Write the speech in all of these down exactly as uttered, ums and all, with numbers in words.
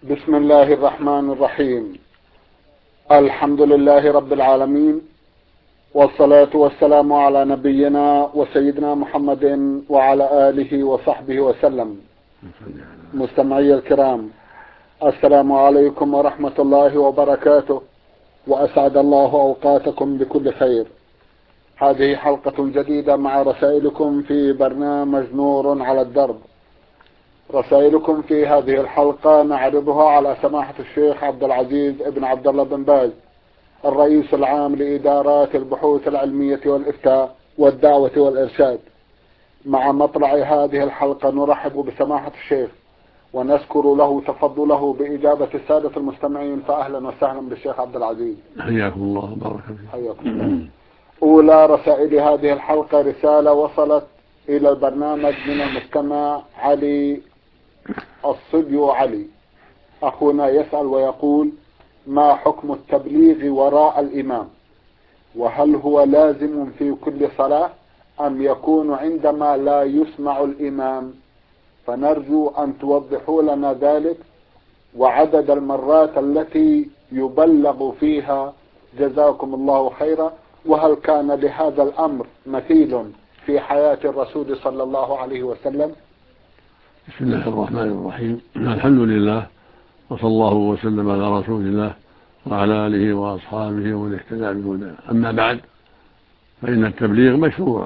بسم الله الرحمن الرحيم. الحمد لله رب العالمين، والصلاة والسلام على نبينا وسيدنا محمد وعلى آله وصحبه وسلم. مستمعي الكرام، السلام عليكم ورحمة الله وبركاته، وأسعد الله أوقاتكم بكل خير. هذه حلقة جديدة مع رسائلكم في برنامج نور على الدرب. رسائلكم في هذه الحلقة نعرضها على سماحة الشيخ عبد العزيز ابن عبد الله بن باز، الرئيس العام لإدارات البحوث العلمية والإفتاء والدعوة والإرشاد. مع مطلع هذه الحلقة نرحب بسماحة الشيخ ونذكر له تفضله بإجابة السادة المستمعين، فأهلا وسهلا بالشيخ عبد العزيز. حياكم الله وبارك فيكم. حياكم الله. أولى رسائل هذه الحلقة رسالة وصلت إلى البرنامج من المستمع علي الصبيو علي. أخونا يسأل ويقول: ما حكم التبليغ وراء الإمام؟ وهل هو لازم في كل صلاة أم يكون عندما لا يسمع الإمام؟ فنرجو أن توضحوا لنا ذلك وعدد المرات التي يبلغ فيها، جزاكم الله خيرا. وهل كان لهذا الأمر مثيل في حياة الرسول صلى الله عليه وسلم؟ بسم الله الرحمن الرحيم. الحمد لله، وصلى الله وسلم على رسول الله وعلى آله وأصحابه ومن اهتدى بهداه. أما بعد، فإن التبليغ مشروع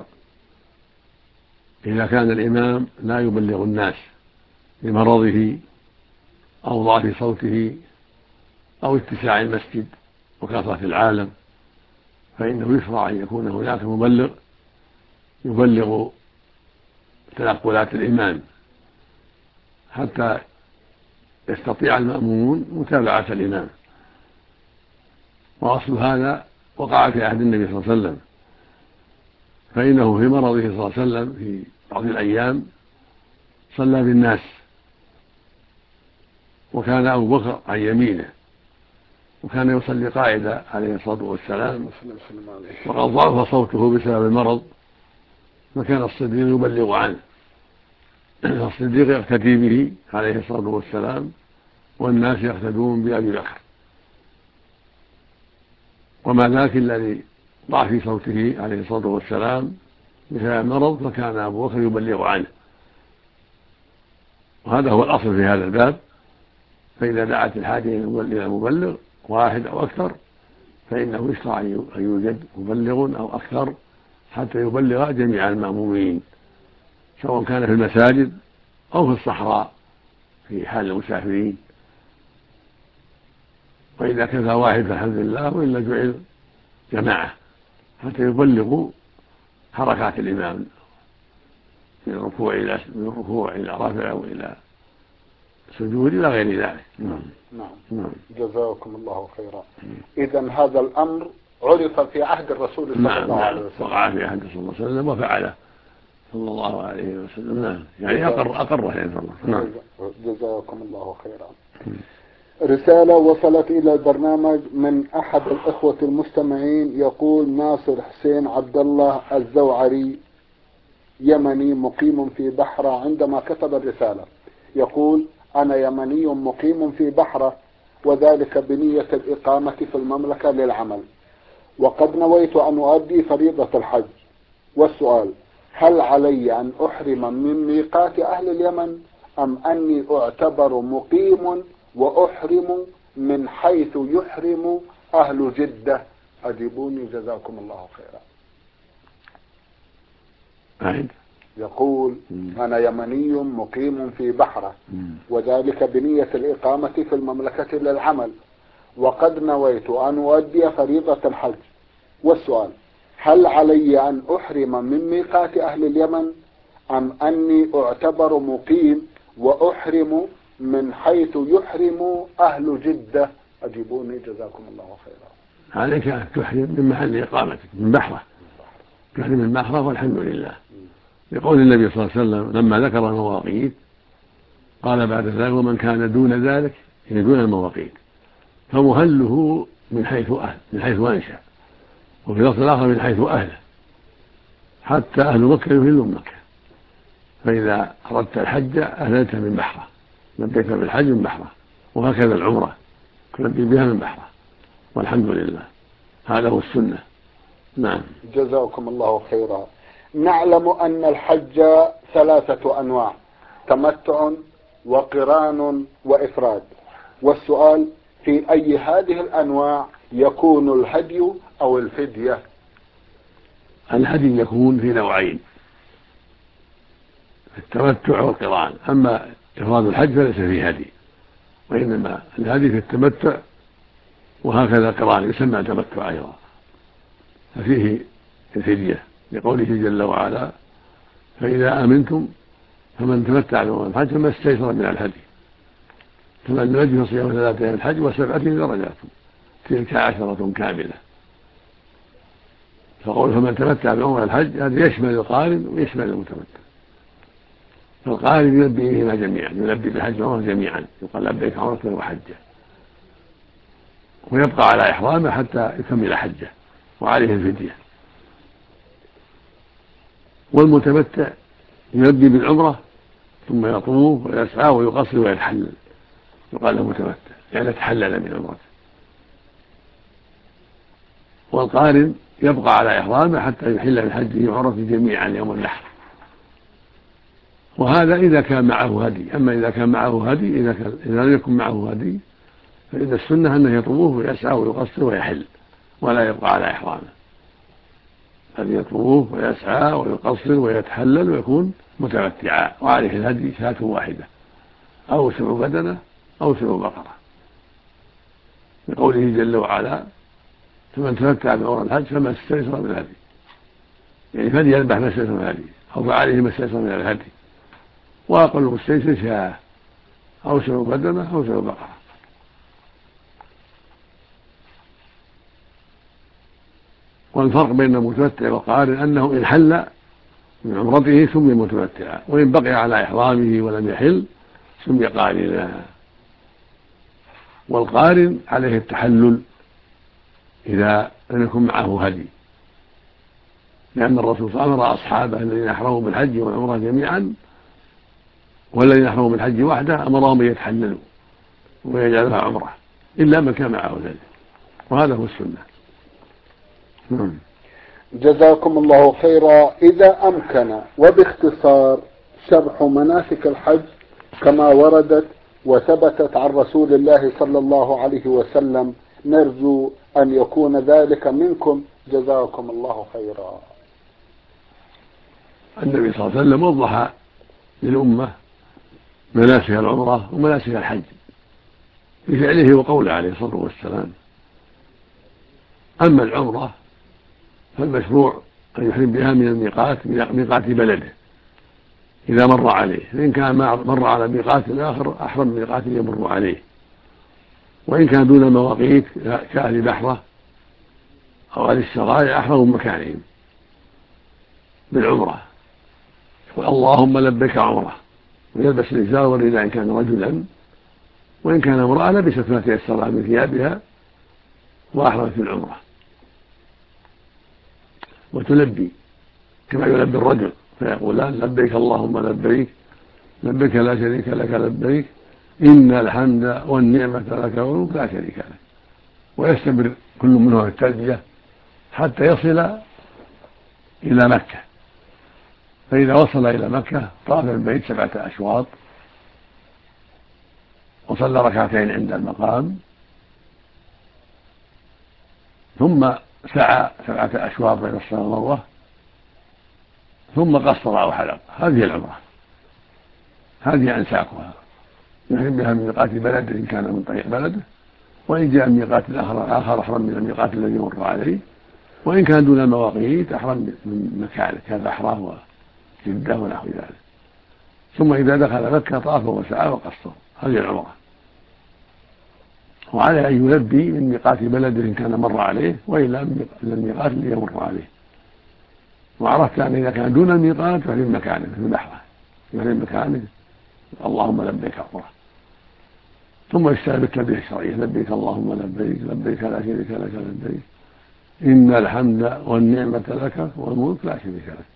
إذا كان الإمام لا يبلغ الناس لمرضه أو ضعف صوته أو اتساع المسجد وكثرة العالم، فإنه يشرع أن يكون هناك مبلغ يبلغ تنقلات الإمام حتى يستطيع المأمومون متابعة الإمام. وأصل هذا وقع في عهد النبي صلى الله عليه وسلم، فإنه في مرضه صلى الله عليه وسلم في بعض الأيام صلى بالناس، وكان أبو بكر عن يمينه، وكان يصلي قاعدة عليه الصلاة والسلام، وقد ضعف صوته بسبب المرض، فكان الصديق يبلغ عنه. الصديق يقتدي به عليه الصلاة والسلام، والناس يقتدون بأبي بكر، وما ذاك إلا لضعف صوته عليه الصلاة والسلام بسبب المرض، فكان أبو بكر يبلغ عنه. وهذا هو الأصل في هذا الباب. فإذا دعت الحاجة إلى مبلغ واحد أو أكثر، فإنه يشرع أن يوجد مبلغ أو أكثر حتى يبلغ جميع المأمومين، سواء كان في المساجد أو في الصحراء في حال المسافرين. وإذا كفى واحد فالحمد لله، وإلا جعل جماعة حتى يبلغوا حركات الإمام من الركوع إلى من الركوع إلى رفع وإلى سجود إلى غير ذلك. نعم. نعم. نعم. جزاكم الله خيرا. إذن هذا الأمر عرف في عهد الرسول صلى نعم. الله عليه وسلم. وقع في عهد صلى الله عليه وسلم وفعله صلى الله عليه وسلم. نعم. يعني أقر أقره يعني صلى الله. نعم. جزاكم الله خيرا. رسالة وصلت إلى البرنامج من أحد الإخوة المستمعين، يقول: ناصر حسين عبد الله الزوعري، يمني مقيم في بحرة. عندما كتب الرسالة يقول: أنا يمني مقيم في بحرة، وذلك بنية الإقامة في المملكة للعمل، وقد نويت أن أؤدي فريضة الحج. والسؤال: هل علي أن أحرم من ميقات أهل اليمن أم أني أعتبر مقيم وأحرم من حيث يحرم أهل جدة؟ أجيبوني جزاكم الله خيرا. أعيد. يقول: أنا يمني مقيم في بحرة، وذلك بنية الإقامة في المملكة للعمل، وقد نويت أن أؤدي فريضة الحج. والسؤال: هل علي أن أحرم من ميقات أهل اليمن أم أني أعتبر مقيم وأحرم من حيث يحرم أهل جدة؟ أجيبوني جزاكم الله خيرا. عليك أن تحرم من محل إقامتك من بحرة، تحرم من بحرة، والحمد لله. يقول النبي صلى الله عليه وسلم لما ذكر المواقيت قال بعد ذلك: ومن كان دون ذلك، يعني دون المواقيت، فمهله من حيث أهل من حيث أنشأ، وفي لفظ الآخر من حيث أهله، حتى أهل مكة يهلون مكة. فإذا أردت الحج أهللت من بحرة، لبيت بالحج من بحرة، وهكذا العمرة تلبي بها من بحرة، والحمد لله. هذا هو السنة. نعم. جزاكم الله خيرا. نعلم أن الحج ثلاثة أنواع: تمتع وقران وإفراد، والسؤال في أي هذه الأنواع يكون الهدي أو الفدية؟ الهدي يكون في نوعين، التمتع والقران. أما إفراد الحج فليس فيه هدي، وإنما الهدي في التمتع، وهكذا القران يسمى تمتع أيضا، ففيه الفدية لقوله جل وعلا: فإذا آمنتم فمن تمتع بعمرة الحج فما استيسر من الهدي، فمن لم يجد فصيام ثلاثة أيام الحج وسبعة درجات تلك عشرة كاملة. فقول فمن تمتع بعمرة الحج هذا يشمل القارن ويشمل المتمتع. فالقارن يلبي بهما جميعا، يلبي بالحج والعمرة جميعا، يقال لبيك عمرة وحجة، ويبقى على إحرامه حتى يكمل حجه وعليه الفدية. والمتمتع يلبي بالعمرة ثم يطوف ويسعى ويقصر ويتحلل، يقال له متمتع يعني تحلل من عمرته. والقارن يبقى على إحرامه حتى يحل من حجه وعمرته جميعا يوم النحر، وهذا إذا كان معه هدي. أما إذا كان معه هدي، إذا, كان إذا لم يكن معه هدي فإن السنة أنه يطوف ويسعى ويقصر ويحل ولا يبقى على إحرامه، أن يطوف ويسعى ويقصر ويتحلل ويكون متمتعا، وعليه الهدي شاة واحدة أو سبع بدنة أو سبع بقرة، لقوله جل وعلا: فمن تمتع بعمرة الحج فما استيسر من الهدي، يعني فليذبح ما استيسر من الهدي أو فعليه ما استيسر من الهدي، وأقل مستيسر شاة أو سبع بدنة أو سبع بقرة. والفرق بين المتمتع والقارن أنه إن حل من عمرته سمي متمتعا، وإن بقي على إحرامه ولم يحل سمي قارنا. والقارن عليه التحلل إذا لم يكن معه هدي، لأن الرسول صلى الله عليه وسلم أمر أصحابه الذين أحرموا بالحج والعمرة جميعا والذين أحرموا بالحج وحده أمرهم أن يتحللوا ويجعلها عمرة إلا من كان معه ذلك، وهذا هو السنة. نعم. جزاكم الله خيرا. إذا أمكن وباختصار شرح مناسك الحج كما وردت وثبتت عن رسول الله صلى الله عليه وسلم، نرجو أن يكون ذلك منكم. جزاكم الله خيرا. النبي صلى الله عليه وسلم وضح للأمة مناسك العمرة ومناسك الحج بفعله وقوله عليه الصلاة والسلام. أما العمرة فالمشروع أن يحرم بها من الميقات ميقات بلده إذا مر عليه، فإن كان مر على ميقات آخر أحرم من ميقات يمر عليه، وإن كان دون مواقيت كأهل بحرة أو أهل السرايا أحرموا مكانهم بالعمرة، يقول اللهم لبيك عمرة، ويلبس الإزار والرداء إن كان رجلا، وإن كان امرأة لبست ما تيسر من ثيابها وأحرمت بالعمرة. وتلبي كما يلبي الرجل فيقولان لبيك اللهم لبيك لبيك لا شريك لك لبيك إن الحمد والنعمة لك والملك لا شريك لك، ويستمر كل منهما في التلبية حتى يصل إلى مكة. فإذا وصل إلى مكة طاف البيت سبعة أشواط وصلى ركعتين عند المقام، ثم سعى سبعة أشواط بين الصفا والمروة، ثم قصر أو حلق. هذه العمرة، هذه أنساكها، يحرم بها من ميقات بلده إن كان من طريق بلده، وإن جاء من ميقات آخر آخر أحرم من الميقات الذي يمر عليه، وإن كان دون المواقيت أحرم من مكانه كالبحرة وجدة ونحو ذلك. ثم إذا دخل مكة طاف وسعى وقصر. هذه العمرة، وعليه أن يلبي من ميقات بلده إن كان مر عليه، وإلا من الميقات الذي يمر عليه. وعرفت أن إذا كان دون الميقات ففي مكانه في البحرة في مكانه اللهم لبيك عمرة، ثم يستلم التلبية الشرعية لبيك اللهم لبيك لبيك لا شريك لك لبيك إن الحمد والنعمة لك والملك لا شريك لك،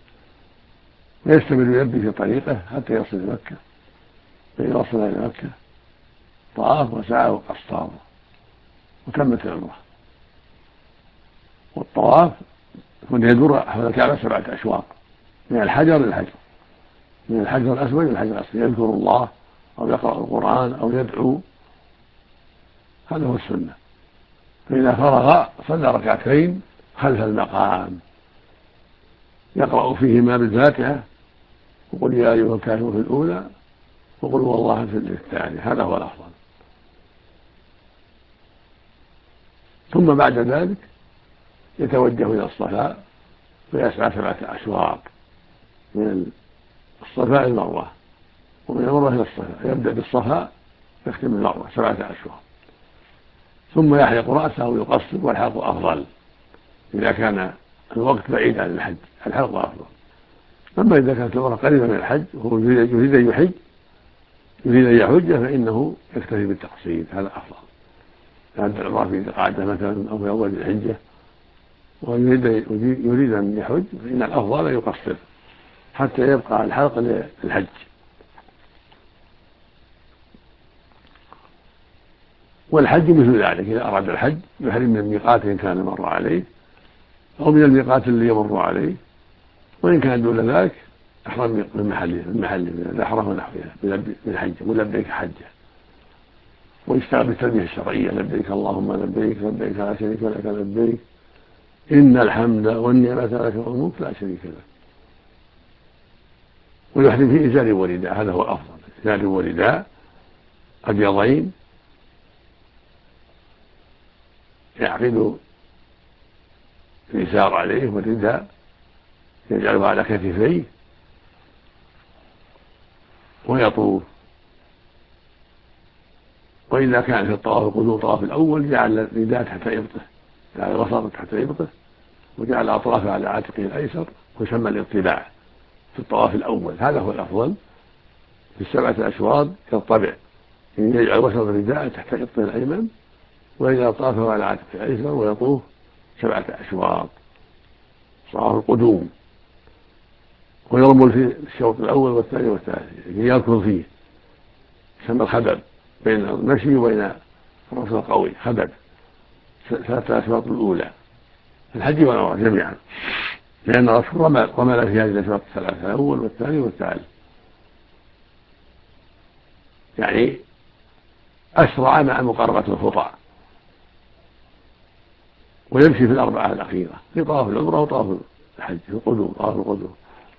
ويستمر يلبي في طريقه حتى يصل إلى مكة. فإذا وصل إلى مكة طاف وسعى وقصر وتمت العمرة. والطواف يكون يدور حول الكعبة سبعة أشواط من الحجر للحجر، من الحجر الأسود إلى الحجر الأسود، يذكر الله أو يقرأ القرآن أو يدعو، هذا هو السنة. فإذا فرغ صلى ركعتين خلف المقام يقرأ فيهما بالفاتحة وقل يا أيها الكافرون في الأولى وقل هو الله في الثانية، هذا هو الأفضل. ثم بعد ذلك يتوجه إلى الصفاء ويسعى سبعة أشواط من الصفاء المروة، ومن المروة إلى الصفاء، يبدأ بالصفاء يختم المروة سبعة أشواط، ثم يحلق رأسه ويقصر، والحلق أفضل إذا كان الوقت بعيد عن الحج، الحلق أفضل. أما إذا كانت العمرة قريبة من الحج وهو يريد أن يحج يريد أن يحج فإنه يكتفي بالتقصير، هذا أفضل. كانت العمرة في ذي القعدة مثلا أو في أول الحجة ويريد يريد أن يحج فإن الأفضل أن يقصر حتى يبقى الحلق للحج. والحج مثل ذلك، إذا أراد الحج يحرم من الميقات إن كان مر عليه أو من الميقات اللي يمر عليه، وإن كان دون ذلك أحرم من محله من محله من الزحرة ونحوها من حجة ولبيك حجة، ويشتغل بالتلبية الشرعية لبيك اللهم لبيك لبيك لا شريك لك لبيك إن الحمد والنعمة لك والملك لا شريك لك. ويحرم في إزار ورداء، هذا هو الأفضل، إزار ورداء أبيضين يعقد الإزار عليه والرداء يجعله على كتفيه ويطوف. وإذا كان في الطواف القدوم الطواف الأول جعل الرداء تحت إبطه، جعل الوسط تحت إبطه وجعل أطرافه على عاتقه الأيسر، ويسمى الاطباع في الطواف الأول، هذا هو الأفضل. في السبعة أشواط كالطبع، يعني يجعل وسط الرداء تحت إبطه الأيمن ويجعل أطرافه على عاتقه الأيسر ويطوف سبعة أشواط طواف القدوم. ويرمل في الشوط الأول والثاني والثالث يركض فيه، يسمى الخبب، بين المشي وبين الركض القوي خبب، ثلاثة أشواط الأولى في الحج والعمرة جميعا، لأن الرسول رمل رمل في هذه الأشواط الثلاثة الأول والثاني والثالث، يعني أسرع مع مقاربة الخطى، ويمشي في الأربعة الأخيرة في طواف العمرة وطواف الحج في القدوم طواف القدوم.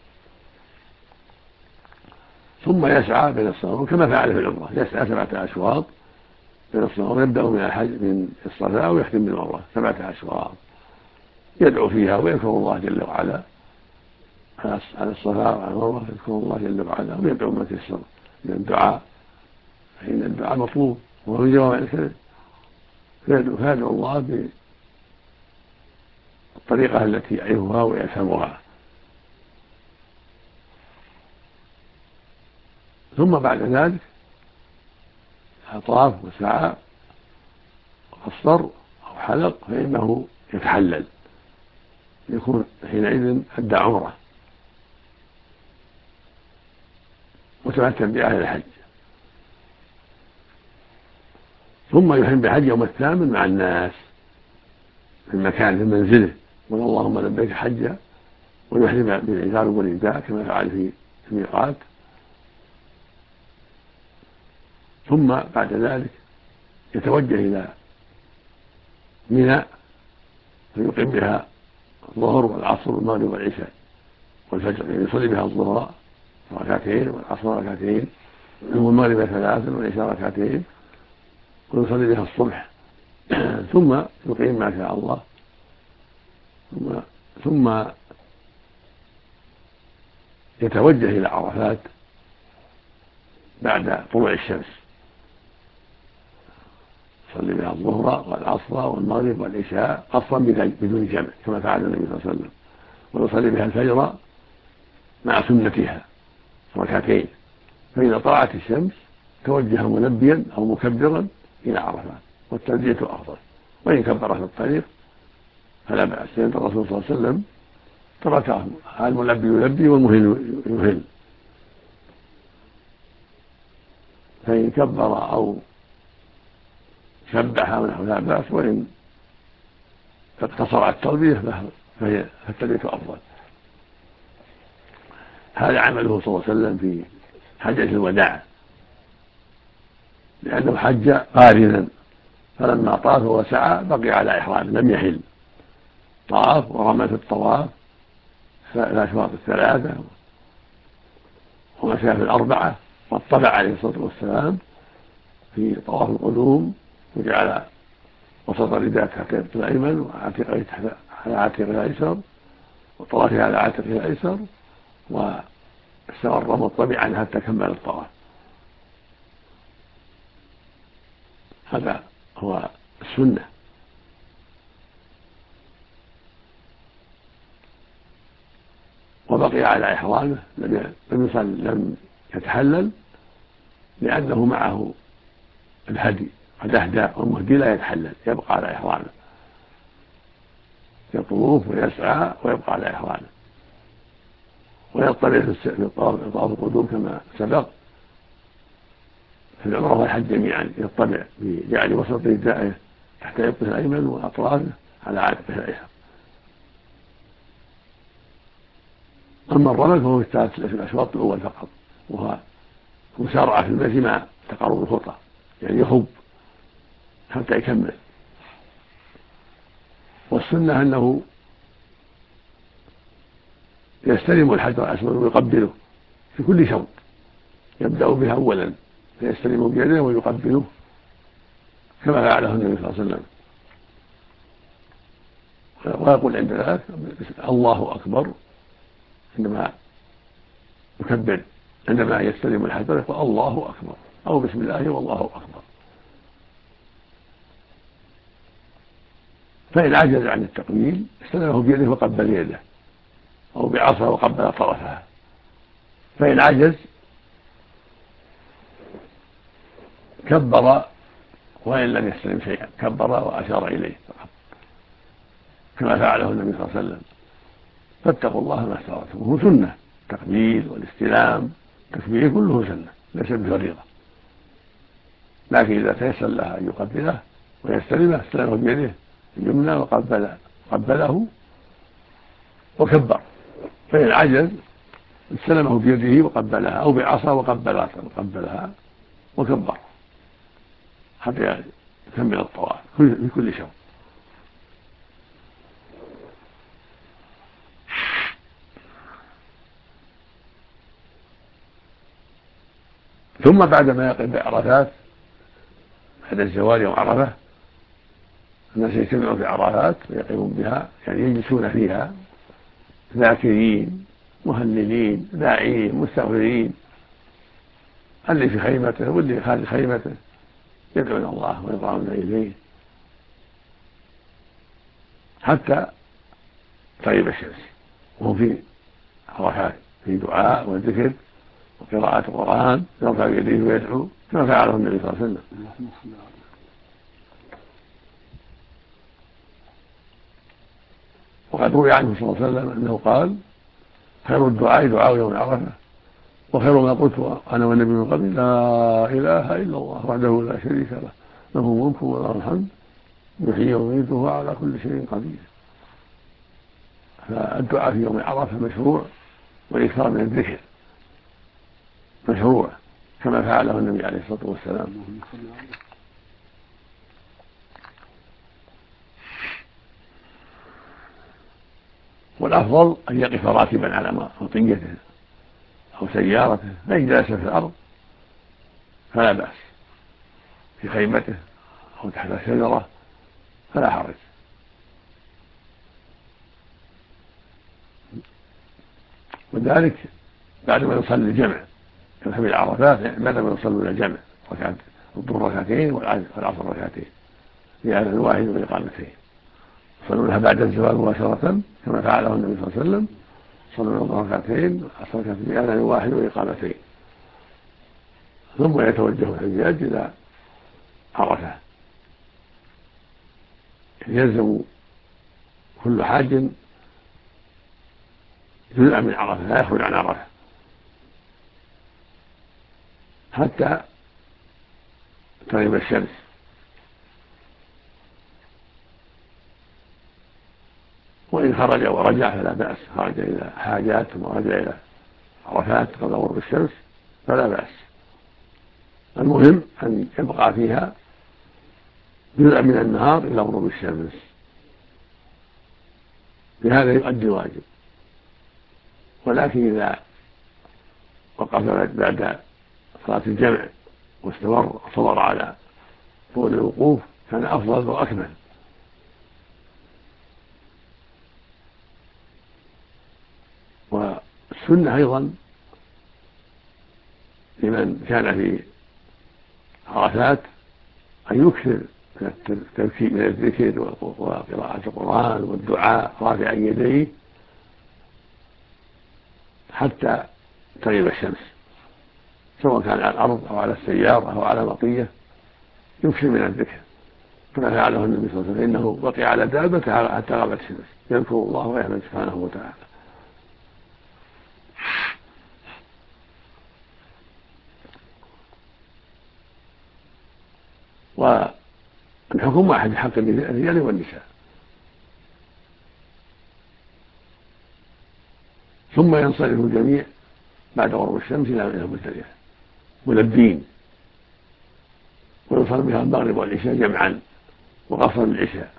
ثم يسعى بين الصفا كما فعل في العمرة، يسعى سبعة أشواط بين الصفا، يبدأ من الحج من الصفا ويختم بالمروة سبعة أشواط، يدعو فيها ويذكر الله جل وعلا على الصفا وعلى المروة، يذكر الله جل وعلا ويدعو ما تيسر من الدعاء، فإن الدعاء مطلوب وهو جوامع الكلم، فيدعو الله بالطريقة التي يعرفها ويفهمها. ثم بعد ذلك طاف وسعى وقصر أو حلق فإنه يتحلل، يكون حينئذ أدى عمرة وتمتم بأهل الحج. ثم يحرم بحج يوم الثامن مع الناس في المكان في منزله، يقول اللهم لبيك حجا، ويحرم بالعزار والرداء كما فعل في الميقات. ثم بعد ذلك يتوجه إلى منى فيقيم بها الظهر والعصر والمغرب والعشاء والفجر، يعني يصلي بها الظهر ركعتين والعصر ركعتين والمغرب ثلاثا والعشاء ركعتين ويصلي بها الصبح ثم يقيم ما شاء الله، ثم ثم يتوجه إلى عرفات بعد طلوع الشمس، يصلي بها الظهر والعصر والمغرب والعشاء قصرا بدون جمع كما فعل النبي صلى الله عليه وسلم، ويصلي بها الفجر مع سنتها ركعتين. فإذا طلعت الشمس توجه ملبيا أو مكبرا إلى عرفات، والتلبية أفضل، وإن كبر في الطريق فلا بأس، لأن الرسول صلى الله عليه وسلم تركه الملبي يلبي والمهل يهل، فإن كبر أو سبح ونحو لا بأس، وإن اقتصر على التلبية فهي فالتلبية أفضل. هذا عمله صلى الله عليه وسلم في حجة الوداع، لأنه حج قارنا، فلما طاف وسعى بقي على إحرامه لم يحل، طاف ورمى في الطواف الأشواط الثلاثة ومشى في الأربعة، واطلع عليه الصلاة والسلام في طواف القدوم، وجعل وسط رداء تحت الأيمن وعاتقه على عاتقه الأيسر وطرفه على عاتقه الأيسر، واستمر مطبعا حتى كمل الطواف. هذا هو السنة. وبقي على إحرامه، لم لم يتحلل لأنه معه الهدي، قد أهدى والمهدي لا يتحلل، يبقى على إحرامه، يطوف ويسعى ويبقى على إحرامه، ويطلع في طواف القدوم كما سبق في العمرة والحج جميعا، يطلع بجعل وسط ردائه تحت يبطه الأيمن وأطرافه على عاتقه الأيسر. أما الرمل فهو في الأشواط الأول فقط، وهو مسارعة في المشي مع تقارب الخطى، يعني يخب حتى يكمل. والسنة أنه يستلم الحجر الأسود ويقبله في كل شوط، يبدأ به أولا فيستلم بيده ويقبله كما فعله النبي صلى الله عليه وسلم، ويقول عند ذلك الله أكبر عندما يكبر، عندما يستلم الحجر يقول الله أكبر أو بسم الله والله أكبر. فإن عجز عن التقبيل استلمه بيده وقبل يده، أو بعصا وقبل طرفها. فإن عجز كبر وإن لم يستلم شيئا، كبر وأشار إليه فقط كما فعله النبي صلى الله عليه وسلم. فاتقوا الله ما استطعتم، وهو سنة التقبيل والاستلام، التكبير كله سنة ليس بفريضة، لكن إذا تيسر له أن يقبله ويستلمه استلمه بيده اليمنى وقبل قبله وكبر. فإن عجز استلمه بيده وقبلها أو بعصا وقبلها وكبر حتى يكمل الطواف في كل شوط. ثم بعدما يقف بعرفات بعد الزوال يوم عرفة، الناس يجتمعون في عرفات ويقيمون بها، يعني يجلسون فيها ذاكرين مهللين داعين مستغفرين، اللي في خيمته واللي خارج خيمته يدعون الله ويضعون إليه حتى تغيب الشمس، وهم في عرفات في دعاء وذكر وقراءة القرآن، يرفع يديه ويدعو كما فعله النبي صلى الله عليه وسلم. وقد روي عنه صلى الله عليه وسلم أنه قال: خير الدعاء دعاء يوم عرفة، وخير ما قلت أنا والنبي من قبل لا إله إلا الله وحده لا شريك له له الملك وله الحمد يحيي ويميت وهو على كل شيء قدير. فالدعاء في يوم عرفة مشروع، والإكثار من الذكر مشروع كما فعله النبي عليه الصلاة والسلام. والأفضل أن يقف راكبا على مطيته أو سيارته، فإن جلس في الأرض فلا بأس، في خيمته أو تحت الشجرة فلا حرج. وذلك بعد ما يصلي الجمع يذهب إلى عرفات، بعد ما يصلون الجمع ركعت الظهر ركعتين والعصر ركعتين في آذان واحد وإقامتين، يصلونها بعد الزوال مباشرة كما فعله النبي صلى الله عليه وسلم، يصلون الظهر ركعتين والعصر ركعتين في آذان واحد وإقامتين، ثم يتوجه الحجاج إلى عرفة. يلزم كل حاج جزءا من عرفة لا يخرج عن عرفة حتى تغيب الشمس، وإن خرج ورجع فلا بأس، خرج إلى حاجات ثم رجع إلى عرفات قبل غروب الشمس فلا بأس. المهم أن يبقى فيها جزء من النهار إلى غروب الشمس، بهذا يؤدي الواجب. ولكن إذا وقف بعد صلاة الجمع واستمر صبر على طول الوقوف كان أفضل وأكمل. والسنة أيضا لمن كان في عرفات أن يكثر من الذكر وقراءة القرآن والدعاء رافعا يديه حتى تغيب الشمس، سواء كان على الأرض أو على السيارة أو على مطية، يكثر من الذكر كما فعله النبي صلى الله عليه وسلم، إنه بقي على دابته حتى غابت الشمس يذكر الله ويحمد سبحانه وتعالى. والحكم واحد حق الرجال والنساء. ثم ينصرف الجميع بعد غروب الشمس إلى مزدلفة ملبين، ويصل بها المغرب والعشاء جمعا وقصر العشاء،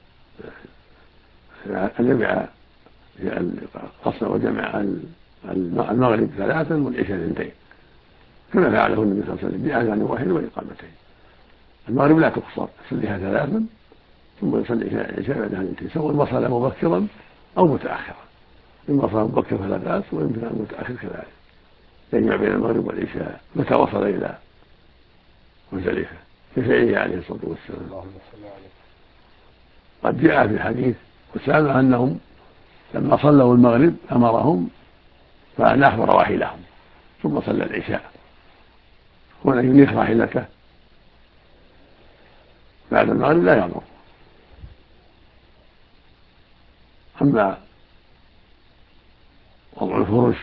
الجمع قصر وجمع المغرب ثلاثا والعشاء اثنتين كما فعله النبي صلى الله عليه وسلم بأذان واحد وإقامتين. المغرب لا تقصر، يصليها ثلاثا ثم يصلي العشاء بعدها اثنتين، سواء وصل مبكرا أو متأخرا، إن وصل مبكر فلا بأس وإن كان متأخر كذلك، يجمع بين المغرب والعشاء متى وصل إلى مزدلفة كفعله عليه الصلاة والسلام. قد جاء في الحديث أسامة أنهم لما صلوا المغرب أمرهم فأن أحضر راحلهم ثم صلى العشاء، وأن ينيخ راحلته بعد المغرب لا يضر. أما وضع الفرش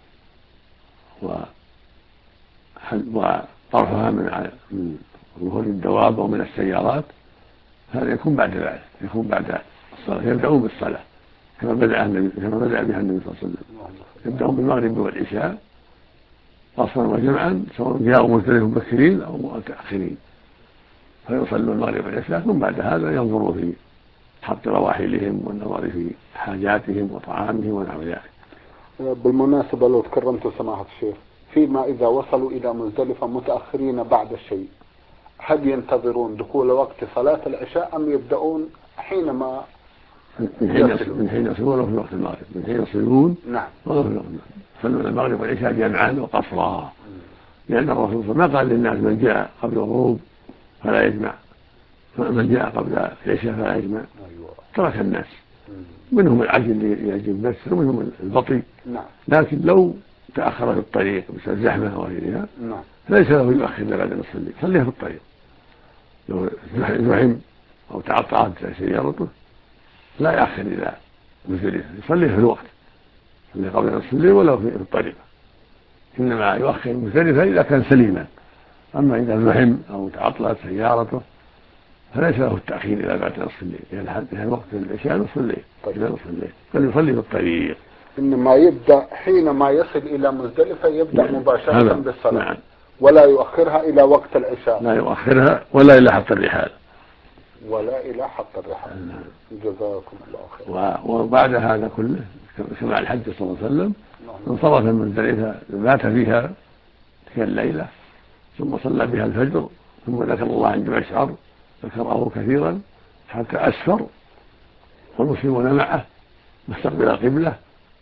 وطرحها من ظهور الدواب ومن السيارات هذا يكون بعد ذلك، يكون بعد الصلاة، يبدأون بالصلاة كما بدأ كما بدأ بها النبي صلى الله عليه وسلم، يبدأون بالمغرب والعشاء قصرا وجمعا سواء جاءوا مزدلفة مبكرين أو متأخرين، فيصلوا المغرب والعشاء ثم بعد هذا ينظروا في حط رواحلهم والنظر في حاجاتهم وطعامهم ونحو ذلك. بالمناسبة لو تكرمت سماحة الشيخ، فيما إذا وصلوا إلى مزدلفة متأخرين بعد الشيء، هل ينتظرون دخول وقت صلاة العشاء أم يبدأون حينما من حين يصلون من حين يصلون في وقت المغرب، من حين يصلون نعم يصلون المغرب والعشاء جمعا وقصرا، لأن الرسول صلى الله عليه وسلم ما قال للناس من جاء قبل الغروب فلا يجمع، من جاء قبل العشاء فلا يجمع، ترك الناس منهم العجل اللي يعجل نفسه ومنهم البطيء، لكن لو تأخر في الطريق بسبب الزحمة وغيرها ليس له يؤخر بعد نصف الليل، خليها في الطريق. لو زحم أو تعطلت سيارته لا يأخر إلى مزدلفة، يصلي في الوقت، يصلي قبل نصف الليل ولو في الطريق، إنما يؤخر مزدلفة إذا كان سليما. أما إذا زحم أو تعطلت سيارته فليس له التأخير إلى بعد نصف الليل، يعني وقت العشاء نصف الليل إلى نصف الليل، بل يصلي في الطريق. إنما يبدأ حينما يصل إلى مزدلفة يبدأ نعم. مباشرة بالصلاة نعم. ولا يؤخرها إلى وقت العشاء، لا يؤخرها ولا إلى حط الرحال ولا إلى حط الرحال نعم. جزاكم الله خير. وبعد هذا كله كما الحج صلى الله عليه وسلم انصرف من مزدلفة مات فيها تلك الليلة ثم صلى بها الفجر، ثم ذكر الله عند مشعر ذكره كثيرا حتى أسفر والمسلمون معه مستقبل القبلة،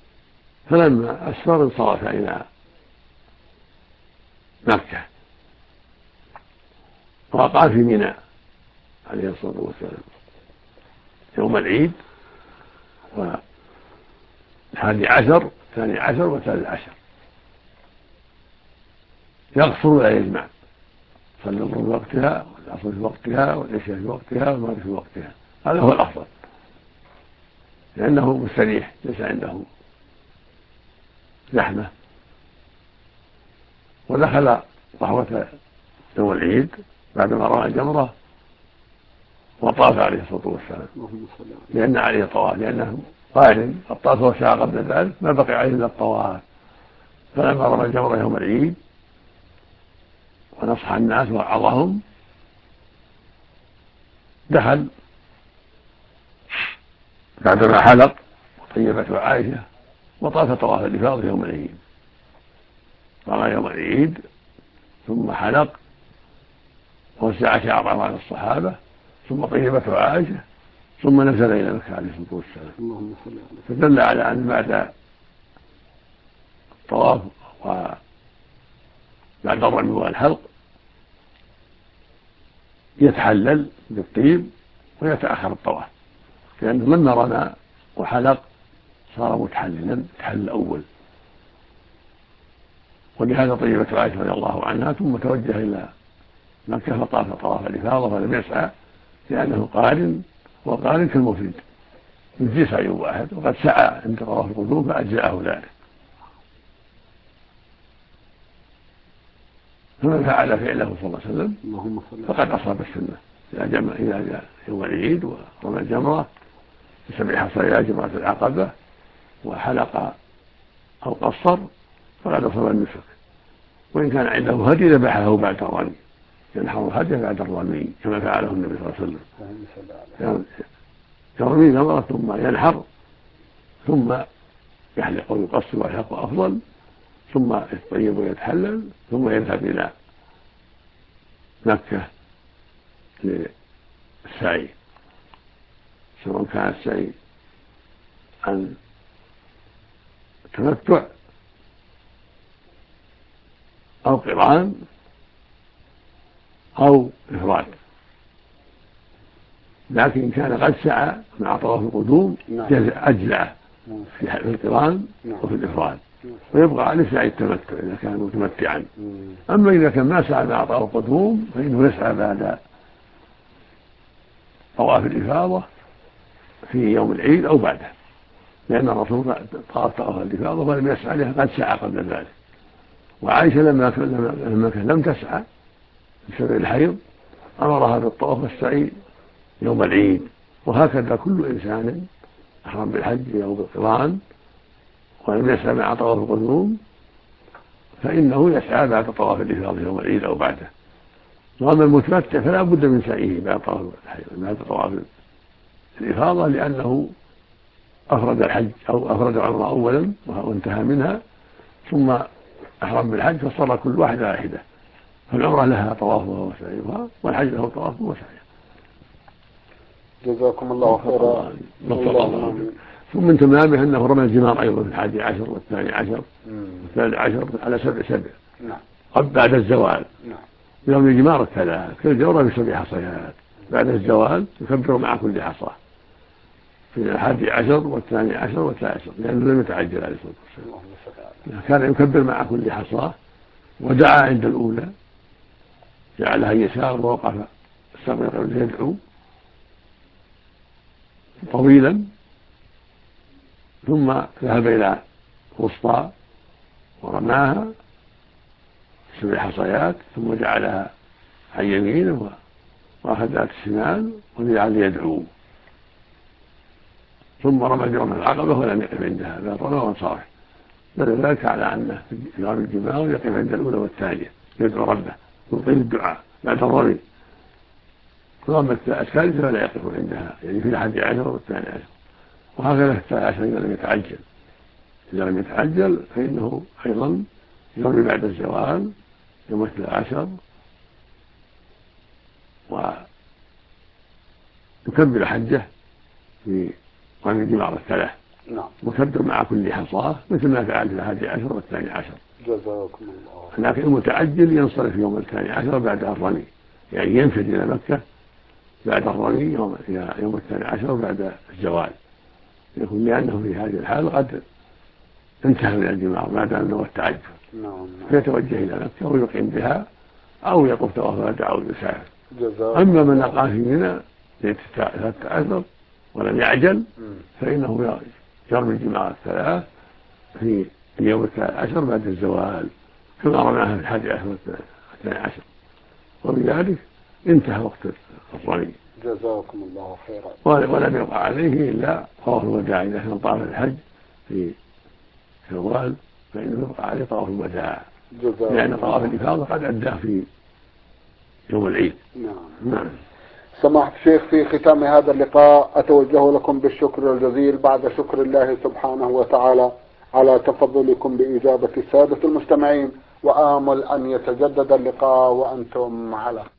فلما أسفر انصرف إلى مكة وقع في منى عليه الصلاة والسلام يوم العيد والحادي عشر الثاني عشر والثالث عشر، يقصر ولا يجمع، صلى الظهر في وقتها والعصر في وقتها والعشاء في وقتها والمغرب في وقتها، هذا هو الأفضل لأنه مستريح ليس عنده زحمة. ودخل صحوة يوم العيد بعدما رأى الجمرة وطاف عليه الصلاة والسلام، لأن عليه طواف، لأنه قارن الطواف والسعي قبل ذلك ما بقي عليه إلا الطواف. فلما رمى الجمرة يوم العيد ونصح الناس ووعظهم دخل بعدما حلق وطيبته عائشة وطاف طواف الإفاضة يوم العيد. رمى يوم العيد ثم حلق ووسع شعره على الصحابة ثم طيبته عائشة ثم نزل إلى مكة عليه الصلاة والسلام. فدل على أن بعد الطواف وبعد الرمي والحلق يتحلل بالطيب ويتأخر الطواف، لأنه لما رمى وحلق صار متحللا تحلل الأول. ولهذا طيبة عائشة رضي الله عنها ثم توجه إلى مكة فطاف طواف الإفاضة ولم يسعى لأنه قارن، وقارن كالمفرد يجزي سعي واحد، وقد سعى عند طواف القدوم فأجزأه ذلك. فمن فعل فعله صلى الله عليه وسلم فقد أصاب السنة. إذا جمع إذا جاء يوم العيد ورمى الجمرة بسبع حصيات جمرة العقبة وحلق أو قصر فقد أصاب النسك. وإن كان عنده هدي ذبحه بعد الرمي، ينحر الهدي بعد الرمي كما فعله النبي صلى الله عليه وسلم، يرمي جمرة ثم ينحر ثم يحلق ويقصر ويحلق أفضل ثم يطيب ويتحلل ثم يذهب إلى مكة للسعي، سواء كان السعي عن تمتع أو قران أو إفراد. لكن كان قد سعى مع طواف القدوم أجزأه في القران وفي الإفراد، ويبقى على سعي التمتع إذا كان متمتعا. أما إذا كان ما سعى مع طواف القدوم فإنه يسعى بعد طواف الإفاضة في يوم العيد أو بعده، لأن الرسول طاف طواف الإفاضة ولم يسعى لها، قد سعى قبل ذلك. وعائشة لما لما لم تسعى بسبب الحيض أمرها بالطواف والسعي يوم العيد. وهكذا كل إنسان أحرم بالحج أو بالقران ولم يسعى مع طواف القدوم فإنه يسعى بعد طواف الإفاضة يوم العيد أو بعده. وأما المتمتع فلا بد من سعيه بعد طواف بعد طواف الإفاضة، لأنه أفرد الحج أو أفرد العمرة أولا وانتهى منها ثم أحرم بالحج، فصار كل واحدة واحدة، فالعمرة لها طوافها وسعيها والحج له طوافه وسعيه. جزاكم الله خيرا. ثم من تمامه أنه رمى الجمار أيضا في الحادي عشر والثاني عشر والثالث عشر على سبع سبع قبل بعد الزوال. يوم الجمار الثلاث كل جورة بسبع حصيات، بعد الزوال يكبر مع كل حصاه في الحادي عشر والثاني عشر والثالث عشر، لأنه لم يتعجل عليه الصلاة والسلام، كان يكبر مع كل حصاه ودعا عند الأولى جعلها يسار ووقف استغرق يدعو طويلا، ثم ذهب إلى وسطى ورماها سبع حصيات ثم جعلها عن يمينه وأخذ ذات الشمال وجعل يدعو، ثم رمى جمرة العقبة ولم يقف عندها بل رمى وانصرف. دل ذلك على أنه في رمي الجمار يقف عند الأولى والثانية يدعو ربه يطيل الدعاء بعد الرمي، ورمى الثالثة فلا يقف عندها، يعني في الحادي عشر والثاني عشر. وهكذا في الثالث عشر إذا لم يتعجل إذا لم يتعجل فإنه أيضا يرمي بعد الزوال يوم الثالث عشر ويكبر حجه في رمي الجمار الثلاث وكبر مع كل حصاه مثل ما فعل في الحادي عشر والثاني عشر. جزاكم الله. لكن المتعجل ينصرف يوم الثاني عشر بعد الرمي، يعني ينفذ إلى مكة بعد الرمي يوم يوم الثاني عشر بعد الزوال، يقول لأنه في هذه الحال قد انتهى من الجمار ما دام له التعجل، فيتوجه إلى مكة ويقيم بها أو يطوف طواف الوداع أو يسافر. أما من أقام في منى ليلة عشر ولم يعجل فإنه يرمي الجمار الثلاث في اليوم الثالث عشر بعد الزوال كما رماها في الحادي عشر والثاني عشر، وبذلك انتهى وقت الرمي. جزاكم الله خيرا. ولم يقع عليه إلا طواف الوداع، إذا كان طاف الحج في شوال فإنه يقع عليه طواف الوداع، لأن طواف الإفاضة قد أداه في يوم العيد. نعم. نعم. سماحة الشيخ، في ختام هذا اللقاء أتوجه لكم بالشكر الجزيل بعد شكر الله سبحانه وتعالى على تفضلكم بإجابة السادة المستمعين، وآمل أن يتجدد اللقاء وأنتم على